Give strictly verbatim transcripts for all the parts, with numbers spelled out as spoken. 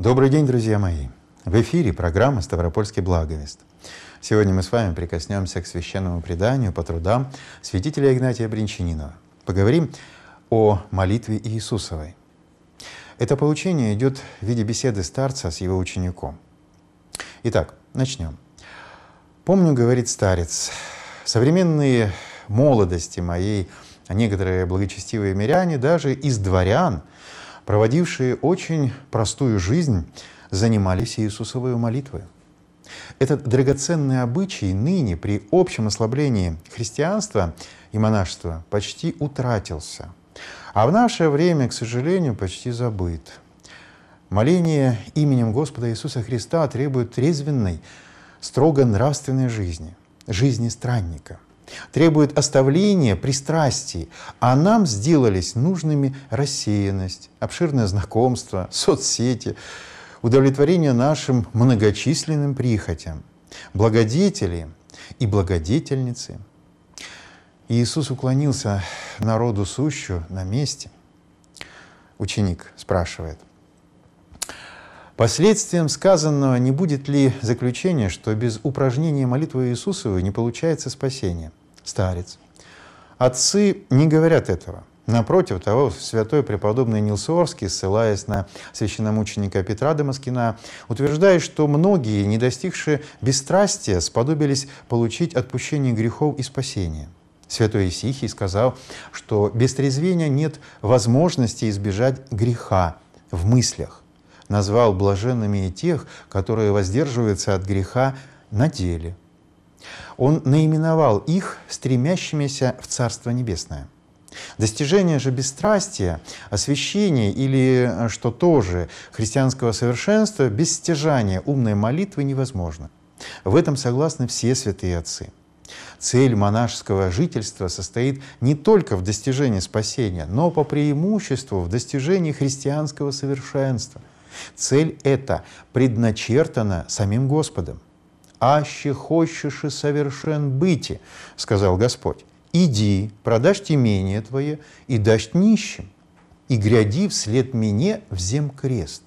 Добрый день, друзья мои! В эфире программа «Ставропольский благовест». Сегодня мы с вами прикоснемся к священному преданию по трудам святителя Игнатия Бринчанинова. Поговорим о молитве Иисусовой. Это поучение идет в виде беседы старца с его учеником. Итак, начнем. «Помню, — говорит старец, — современные молодости моей, а некоторые благочестивые миряне, даже из дворян, проводившие очень простую жизнь, занимались Иисусовой молитвой. Этот драгоценный обычай ныне при общем ослаблении христианства и монашества почти утратился, а в наше время, к сожалению, почти забыт. Моление именем Господа Иисуса Христа требует трезвенной, строго нравственной жизни, жизни странника, требует оставления пристрастий, а нам сделались нужными рассеянность, обширное знакомство, соцсети, удовлетворение нашим многочисленным прихотям, благодетели и благодетельницы. Иисус уклонился народу сущу на месте. Ученик спрашивает: последствием сказанного не будет ли заключение, что без упражнения молитвы Иисусовой не получается спасение? Старец: отцы не говорят этого. Напротив того, святой преподобный Нилсуорский, ссылаясь на священномученика Петра Дамаскина, утверждает, что многие, не достигшие бесстрастия, сподобились получить отпущение грехов и спасение. Святой Исихий сказал, что без трезвения нет возможности избежать греха в мыслях. Назвал блаженными и тех, которые воздерживаются от греха на деле. Он наименовал их стремящимися в Царство Небесное. Достижение же бесстрастия, освящения или, что тоже, христианского совершенства без стяжания умной молитвы невозможно. В этом согласны все святые отцы. Цель монашеского жительства состоит не только в достижении спасения, но по преимуществу в достижении христианского совершенства. Цель эта предначертана самим Господом. «Аще хочешь и совершен быти, — сказал Господь, — иди, продашь имение твое и дашь нищим, и гряди вслед мне взем крест».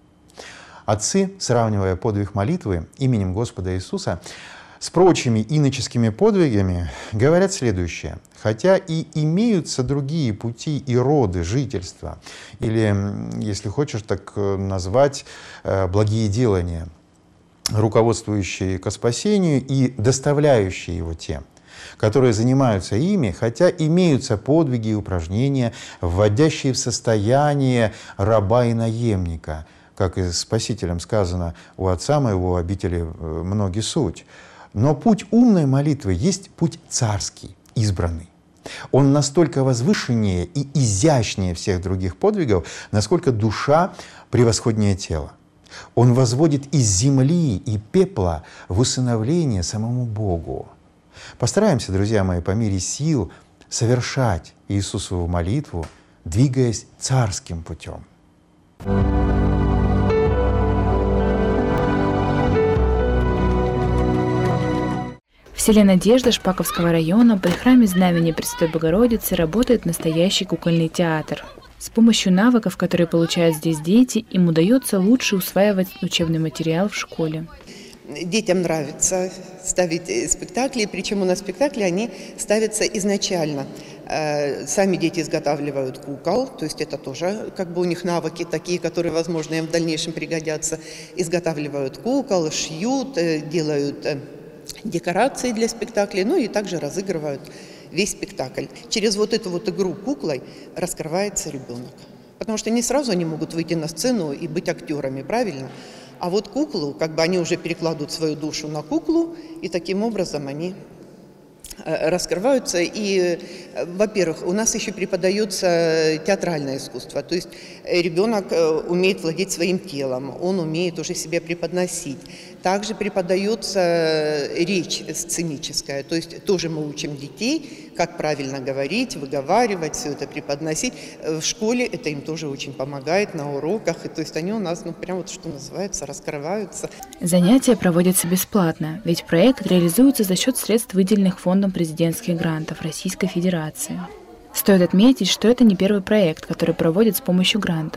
Отцы, сравнивая подвиг молитвы именем Господа Иисуса с прочими иноческими подвигами, говорят следующее: хотя и имеются другие пути и роды жительства, или, если хочешь так назвать, благие делания, руководствующие ко спасению и доставляющие его тем, которые занимаются ими, хотя имеются подвиги и упражнения, вводящие в состояние раба и наемника, как и Спасителем сказано: «У Отца моего обители многие суть». Но путь умной молитвы есть путь царский, избранный. Он настолько возвышеннее и изящнее всех других подвигов, насколько душа превосходнее тела. Он возводит из земли и пепла в усыновление самому Богу. Постараемся, друзья мои, по мере сил совершать Иисусову молитву, двигаясь царским путем. В селе Надежда Шпаковского района при храме Знамени Пресвятой Богородицы работает настоящий кукольный театр. С помощью навыков, которые получают здесь дети, им удается лучше усваивать учебный материал в школе. Детям нравится ставить спектакли, причем у нас спектакли, они ставятся изначально. Сами дети изготавливают кукол, то есть это тоже как бы у них навыки такие, которые, возможно, им в дальнейшем пригодятся. Изготавливают кукол, шьют, делают декорации для спектаклей, ну и также разыгрывают весь спектакль. Через вот эту вот игру куклой раскрывается ребенок. Потому что не сразу они могут выйти на сцену и быть актерами, правильно? А вот куклу, как бы они уже перекладывают свою душу на куклу, и таким образом они раскрываются. И, во-первых, у нас еще преподается театральное искусство. То есть ребенок умеет владеть своим телом, он умеет уже себя преподносить. Также преподается речь сценическая, то есть тоже мы учим детей, как правильно говорить, выговаривать, все это преподносить. В школе это им тоже очень помогает на уроках, и то есть они у нас, ну, прям вот что называется, раскрываются. Занятия проводятся бесплатно, ведь проект реализуется за счет средств, выделенных Фондом президентских грантов Российской Федерации. Стоит отметить, что это не первый проект, который проводят с помощью грантов.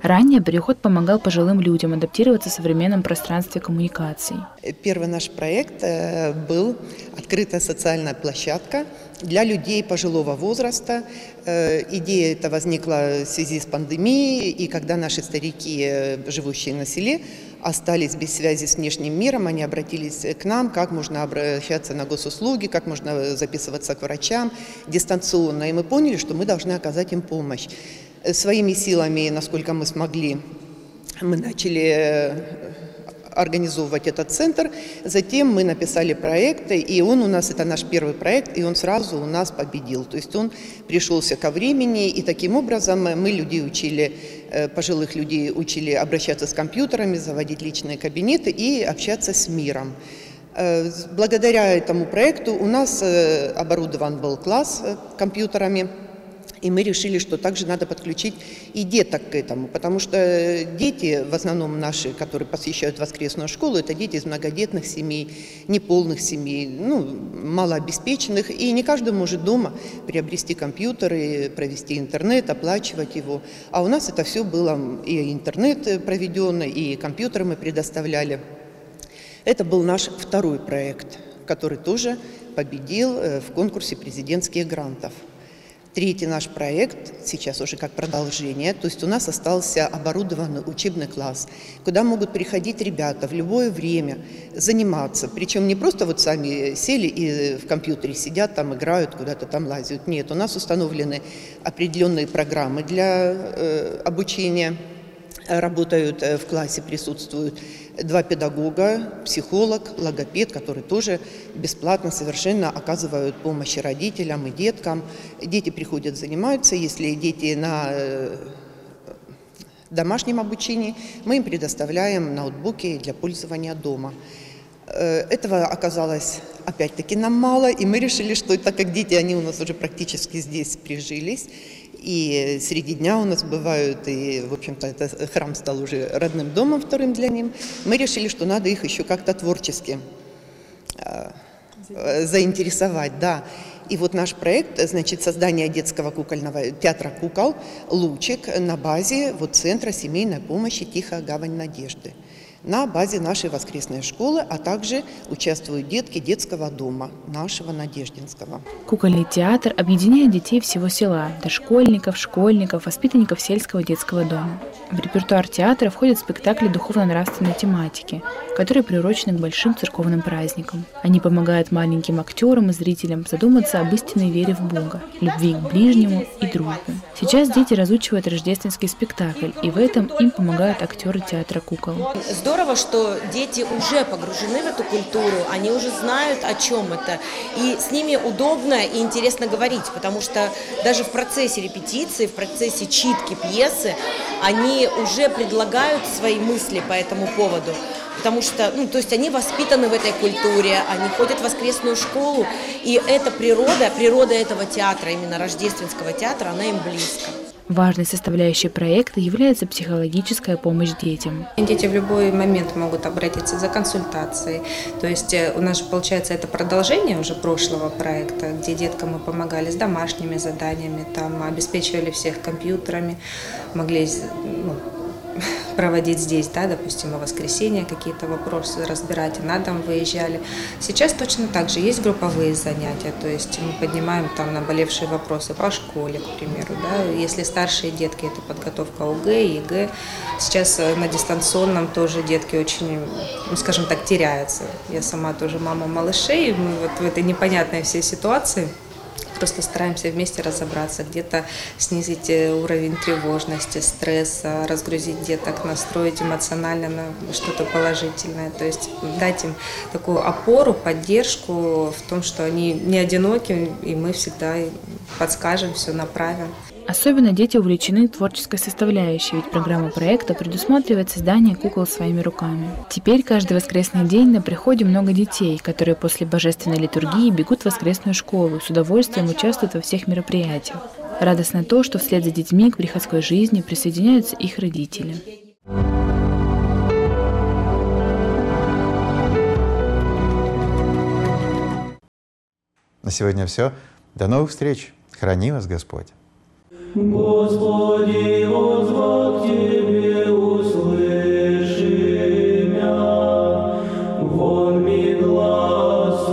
Ранее переход помогал пожилым людям адаптироваться в современном пространстве коммуникаций. Первый наш проект был открытая социальная площадка для людей пожилого возраста. Идея эта возникла в связи с пандемией, и когда наши старики, живущие на селе, остались без связи с внешним миром, они обратились к нам, как можно обращаться на госуслуги, как можно записываться к врачам дистанционно. И мы поняли, что мы должны оказать им помощь. Своими силами, насколько мы смогли, мы начали организовывать этот центр. Затем мы написали проекты, и он у нас, это наш первый проект, и он сразу у нас победил. То есть он пришелся ко времени, и таким образом мы людей учили, пожилых людей учили обращаться с компьютерами, заводить личные кабинеты и общаться с миром. Благодаря этому проекту у нас оборудован был класс компьютерами. И мы решили, что также надо подключить и деток к этому, потому что дети, в основном наши, которые посещают воскресную школу, это дети из многодетных семей, неполных семей, ну, малообеспеченных, и не каждый может дома приобрести компьютер и провести интернет, оплачивать его. А у нас это все было, и интернет проведен, и компьютеры мы предоставляли. Это был наш второй проект, который тоже победил в конкурсе президентских грантов. Третий наш проект, сейчас уже как продолжение, то есть у нас остался оборудованный учебный класс, куда могут приходить ребята в любое время заниматься. Причем не просто вот сами сели и в компьютере сидят, там играют, куда-то там лазят. Нет, у нас установлены определенные программы для э, обучения. Работают в классе, присутствуют два педагога, психолог, логопед, которые тоже бесплатно совершенно оказывают помощь родителям и деткам. Дети приходят, занимаются. Если дети на домашнем обучении, мы им предоставляем ноутбуки для пользования дома. Этого оказалось опять-таки нам мало, и мы решили, что так как дети, они у нас уже практически здесь прижились, и среди дня у нас бывают, и, в общем-то, это храм стал уже родным домом вторым для них, мы решили, что надо их еще как-то творчески э, заинтересовать, да. И вот наш проект, значит, создание детского кукольного театра кукол «Лучик» на базе вот центра семейной помощи «Тихая гавань надежды». На базе нашей воскресной школы, а также участвуют детки детского дома нашего Надеждинского. Кукольный театр объединяет детей всего села, дошкольников, школьников, воспитанников сельского детского дома. В репертуар театра входят спектакли духовно-нравственной тематики, которые приурочены к большим церковным праздникам. Они помогают маленьким актерам и зрителям задуматься об истинной вере в Бога, любви к ближнему и дружбе. Сейчас дети разучивают рождественский спектакль, и в этом им помогают актеры театра кукол. Здорово, что дети уже погружены в эту культуру, они уже знают, о чем это, и с ними удобно и интересно говорить, потому что даже в процессе репетиции, в процессе читки пьесы они уже предлагают свои мысли по этому поводу, потому что, ну, то есть они воспитаны в этой культуре, они ходят в воскресную школу, и эта природа, природа этого театра, именно рождественского театра, она им близка. Важной составляющей проекта является психологическая помощь детям. Дети в любой момент могут обратиться за консультацией. То есть у нас же, получается, это продолжение уже прошлого проекта, где деткам мы помогали с домашними заданиями, там обеспечивали всех компьютерами, могли, ну, проводить здесь, да, допустим, в воскресенье какие-то вопросы разбирать, и на дом выезжали. Сейчас точно так же есть групповые занятия, то есть мы поднимаем там наболевшие вопросы по школе, к примеру, да. Если старшие детки, это подготовка ОГЭ, ЕГЭ. Сейчас на дистанционном тоже детки очень, ну, скажем так, теряются. Я сама тоже мама малышей, мы вот в этой непонятной всей ситуации просто стараемся вместе разобраться, где-то снизить уровень тревожности, стресса, разгрузить деток, настроить эмоционально на что-то положительное. То есть дать им такую опору, поддержку в том, что они не одиноки, и мы всегда подскажем, все направим. Особенно дети увлечены творческой составляющей, ведь программа проекта предусматривает создание кукол своими руками. Теперь каждый воскресный день на приходе много детей, которые после божественной литургии бегут в воскресную школу и с удовольствием участвуют во всех мероприятиях. Радостно то, что вслед за детьми к приходской жизни присоединяются их родители. На сегодня все. До новых встреч. Храни вас Господь. Господи, воззвал к Тебе, услыши мя, вон ми глаз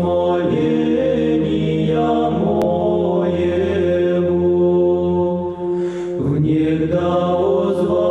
умоления моего, внегда воззвал